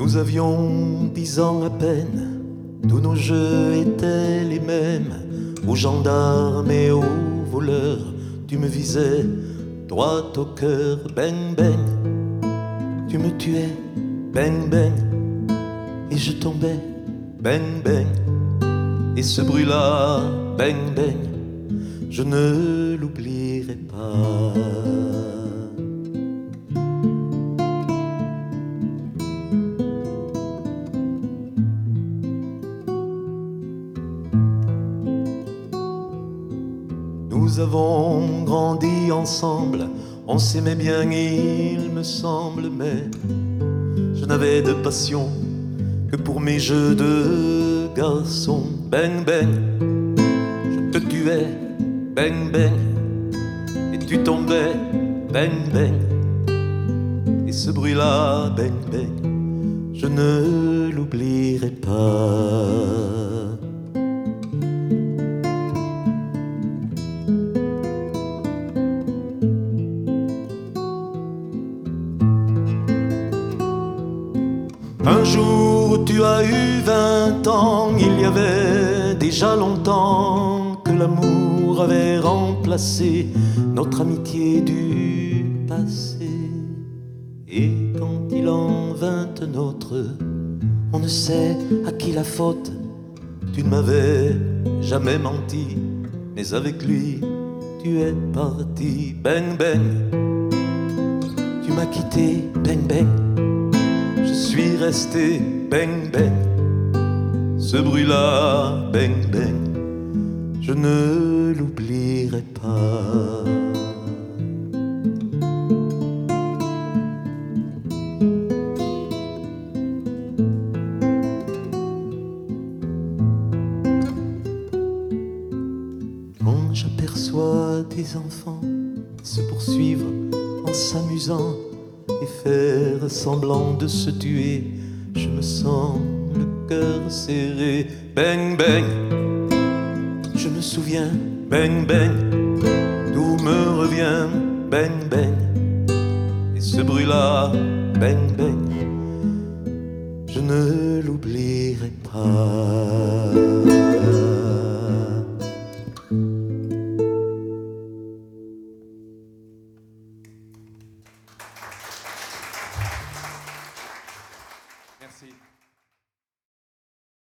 Nous avions 10 ans à peine, tous nos jeux étaient les mêmes. Aux gendarmes et aux voleurs, tu me visais droit au cœur, bang bang. Tu me tuais, bang bang, et je tombais, bang bang. Et ce bruit-là, bang bang, je ne l'oublierai pas. Nous avons grandi ensemble, on s'aimait bien il me semble, mais je n'avais de passion que pour mes jeux de garçon. Bang bang, je te tuais, bang bang, et tu tombais, bang bang. Et ce bruit-là, bang bang, je ne l'oublierai pas. Un jour tu as eu 20 ans, il y avait déjà longtemps que l'amour avait remplacé notre amitié du passé. Et quand il en vint un autre, on ne sait à qui la faute. Tu ne m'avais jamais menti, mais avec lui tu es parti. Bang bang, tu m'as quitté, bang bang. Je suis resté, bang bang. Ce bruit-là, bang bang, je ne l'oublierai pas. Quand j'aperçois des enfants se poursuivre en s'amusant et faire semblant de se tuer, je me sens le cœur serré. Bang bang, je me souviens, bang bang, tout me revient, bang bang. Et ce bruit-là, bang bang, je ne l'oublierai pas.